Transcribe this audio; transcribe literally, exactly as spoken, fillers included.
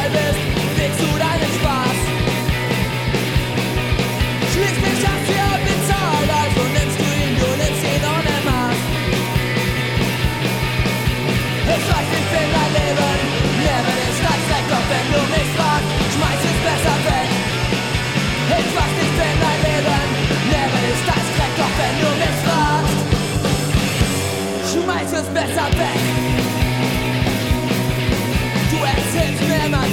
frei bist, legst du deinen Spaß. Schließlich hast du ja bezahlt, also nimmst du ihn, du nimmst ihn ohne Maß. Ich weiß, ich bin dein Leben, nehme den Scheiß weg, doch wenn du mich fragst, schmeiß es besser weg. Ich weiß, ich bin dein Leben, nehme den Scheiß weg, doch wenn du mich fragst, schmeiß es besser weg. Du erzählst mir immer